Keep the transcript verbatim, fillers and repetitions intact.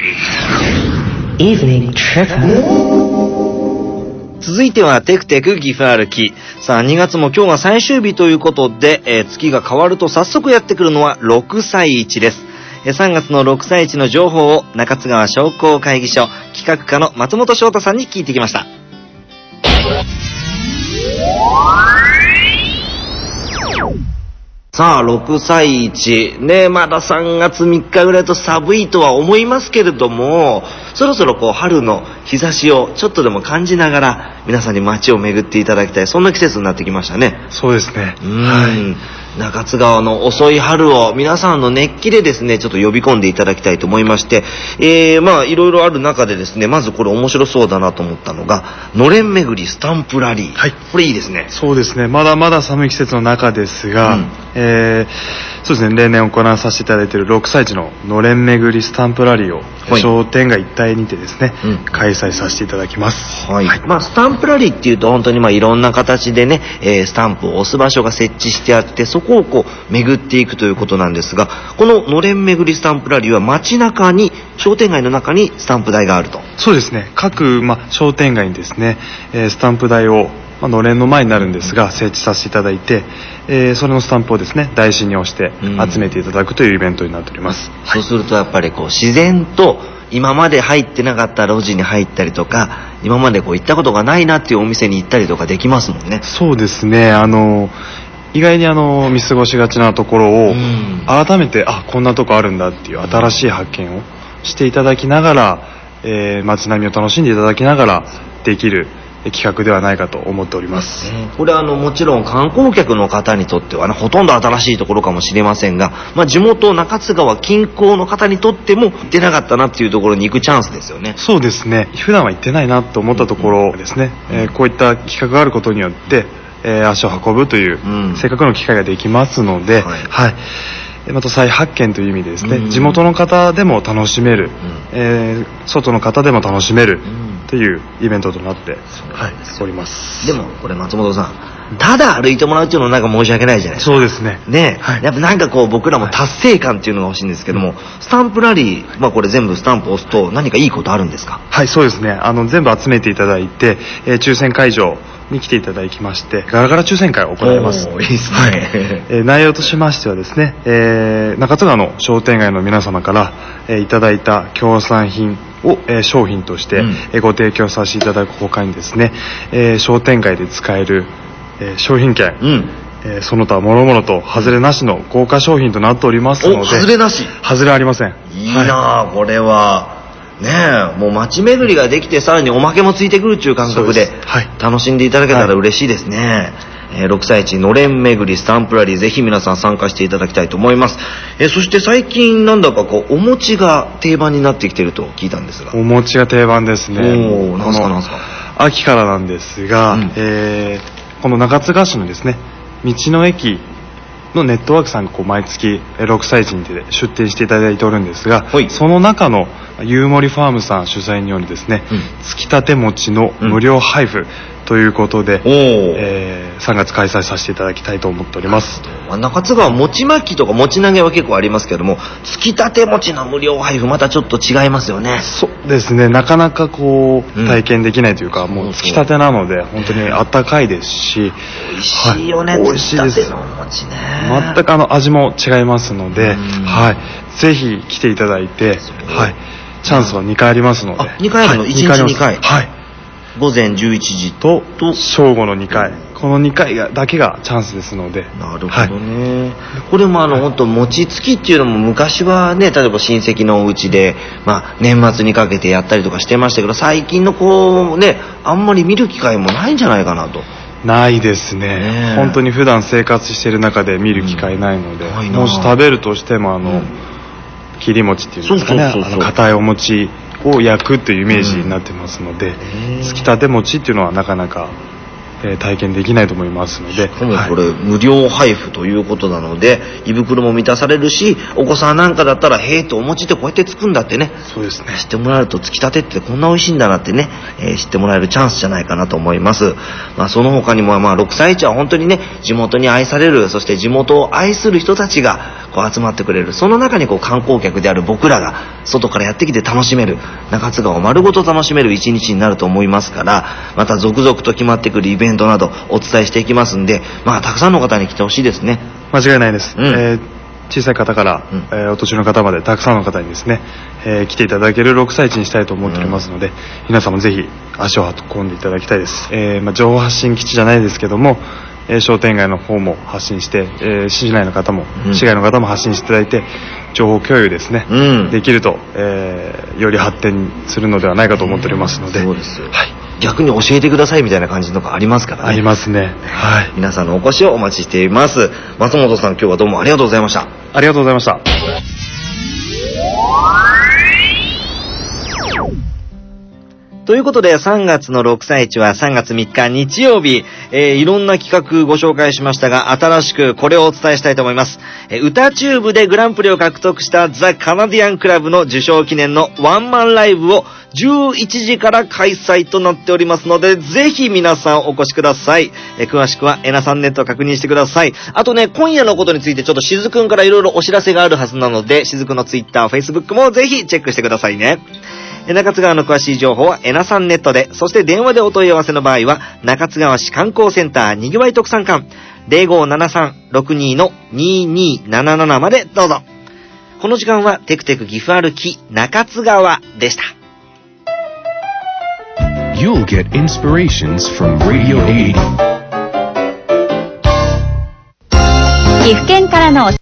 Evening Trip。 続いてはテクテク岐阜歩き。さあにがつも今日が最終日ということで、えー、月が変わると早速やってくるのはろくさい市です。えー、さんがつのろくさい市の情報を中津川商工会議所企画課の松本翔太さんに聞いてきました。さあろくさい市ね、まださんがつみっかぐらいと寒いとは思いますけれども、そろそろこう春の日差しをちょっとでも感じながら皆さんに街を巡っていただきたい、そんな季節になってきましたね。 そうですね。 うん、はい、中津川の遅い春を皆さんの熱気でですねちょっと呼び込んでいただきたいと思いまして、えー、まあいろいろある中でですね、まずこれ面白そうだなと思ったのがのれん巡りスタンプラリー。はい、これいいですね。 そうですね、まだまだ寒い季節の中ですが、うん、えー、そうですね、例年行わさせていただいているろくさい市ののれん巡りスタンプラリーを、はい、商店街一帯にてですね、うん、開催させていただきます。 はい、はい、まあスタンプラリーっていうと本当にまあいろんな形でね、えー、スタンプを押す場所が設置してあって、そこをこう巡っていくということなんですが、こののれん巡りスタンプラリーは街中に、商店街の中にスタンプ台があると。 そうですね、各、まあ、商店街にですね、えー、スタンプ台を、まあのれんの前になるんですが設置させていただいて、えー、それのスタンプをですね台紙に押して集めていただくというイベントになっております。 うん、そうするとやっぱりこう自然と今まで入ってなかった路地に入ったりとか、今までこう行ったことがないなっていうお店に行ったりとかできますもんね。 そうですね、あの意外にあの見過ごしがちなところを改めて、あ、こんなとこあるんだっていう新しい発見をしていただきながら、えー、街並みを楽しんでいただきながらできる企画ではないかと思っております。 えー、これはあのもちろん観光客の方にとっては、ね、ほとんど新しいところかもしれませんが、まあ、地元中津川近郊の方にとっても行ってなかったなっていうところに行くチャンスですよね。 そうですね、普段は行ってないなと思ったところですね、うん、えー、こういった企画があることによって、えー、足を運ぶという、うん、せっかくの機会ができますので、はい、はい、また再発見という意味でですね、うん、地元の方でも楽しめる、うん、えー、外の方でも楽しめる、うんというイベントとなって、はい、おります。 でもこれ松本さん、ただ歩いてもらうっていうのはなんか申し訳ないじゃないですか。 そうですね。 ね、はい、やっぱなんかこう僕らも達成感っていうのが欲しいんですけども、はい、スタンプラリー、まあこれ全部スタンプ押すと何かいいことあるんですか？ はい、そうですね。あの全部集めていただいて、えー、抽選会場に来ていただきましてガラガラ抽選会を行います。 いいですね。 はい、えー、内容としましてはですね、えー、中津川の商店街の皆様から、えー、いただいた協賛品を、えー、商品として、うん、えー、ご提供させていただくほかにですね、えー、商店街で使える、えー、商品券、うん、えー、その他もろもろと外れなしの豪華商品となっておりますので。 外れなし？ 外れありません。 いいなあ、はい、これはねえ、もう街巡りができてさらにおまけもついてくるっていう感覚で楽しんでいただけたら嬉しいですね。はい、えー、ろくさい市のれん巡りスタンプラリー、ぜひ皆さん参加していただきたいと思います。えー、そして最近なんだかこうお餅が定番になってきてると聞いたんですが。 お餅が定番ですね。 おー、なんすかなんすか。 秋からなんですが、うん、えー、この中津川市のですね道の駅のネットワークさんがこう毎月ろくさい市にて出店していただいておるんですが、はい、その中のゆうもりファームさん主催によるですね、うん、つきたて餅の無料配布ということで、うん、えー、さんがつ開催させていただきたいと思っております。 中津川餅巻きとか餅投げは結構ありますけども、つきたて餅の無料配布またちょっと違いますよね。 そうですね、なかなかこう、うん、体験できないというか、もうつきたてなので本当にあったかいですし、 美味しいよね、はい、 美味しいです。 つきたての餅ね、 全くあの味も違いますので、はい、ぜひ来ていただいて、はい、チャンスはにかいありますので。 あ、にかいあるの？はい、いちにちにかい。 はい。 午前じゅういちじと正午のにかい、このにかいがだけがチャンスですので。 なるほどね。はい、これもあの、はい、本当餅つきっていうのも昔はね、例えば親戚のお家で、まあ年末にかけてやったりとかしてましたけど、最近のこうね、あんまり見る機会もないんじゃないかなと。 ないですね。ね、本当に普段生活している中で見る機会ないので、うん、もし食べるとしてもあの、うん、切り餅っていうんですかね、あの硬いお餅を焼くというイメージになってますので、うん、つきたて餅っていうのはなかなか、えー、体験できないと思いますので。しかもこれ、はい、無料配布ということなので胃袋も満たされるし、お子さんなんかだったらへえとお餅ってこうやってつくんだってね、 そうですね、 知ってもらえると、つきたてってこんな美味しいんだなってね、えー、知ってもらえるチャンスじゃないかなと思います。まあ、その他にも、まあ、ろくさい市は本当にね、地元に愛される、そして地元を愛する人たちがこう集まってくれる。その中にこう観光客である僕らが外からやってきて楽しめる、中津川を丸ごと楽しめる一日になると思いますから、また続々と決まってくるイベントなどお伝えしていきますんで、まあたくさんの方に来てほしいですね。 間違いないです、うん、えー小さい方から、うん、えー、お年の方までたくさんの方にですね、えー、来ていただけるろくさい市にしたいと思っておりますので、うん、皆さんもぜひ足を運んでいただきたいです。えーまあ、情報発信基地じゃないですけども、えー、商店街の方も発信して、えー、市内の方も、うん、市外の方も発信していただいて情報共有ですね、うん、できると、えー、より発展するのではないかと思っておりますので、 そうですよ、はい、逆に教えてくださいみたいな感じのがありますからね。 ありますね、はい、 皆さんのお越しをお待ちしています。松本さん、今日はどうもありがとうございました。 ありがとうございました。 ということでさんがつのろくさい市はさんがつみっか日曜日、えー、いろんな企画ご紹介しましたが、新しくこれをお伝えしたいと思います。えー、歌チューブでグランプリを獲得したザ・カナディアンクラブの受賞記念のワンマンライブをじゅういちじから開催となっておりますので、ぜひ皆さんお越しください。えー、詳しくはエナさんネットを確認してください。あとね、今夜のことについてちょっとしずくんからいろいろお知らせがあるはずなので、しずくんのツイッター、フェイスブックもぜひチェックしてくださいね。中津川の詳しい情報はエナさんネットで、そして電話でお問い合わせの場合は中津川市観光センターにぎわい特産館 ゼロごーななさんろくに のににーなななな までどうぞ。この時間はテクテク岐阜歩き中津川でした。 You'll get inspirations from Radio エイティ。 岐阜県からの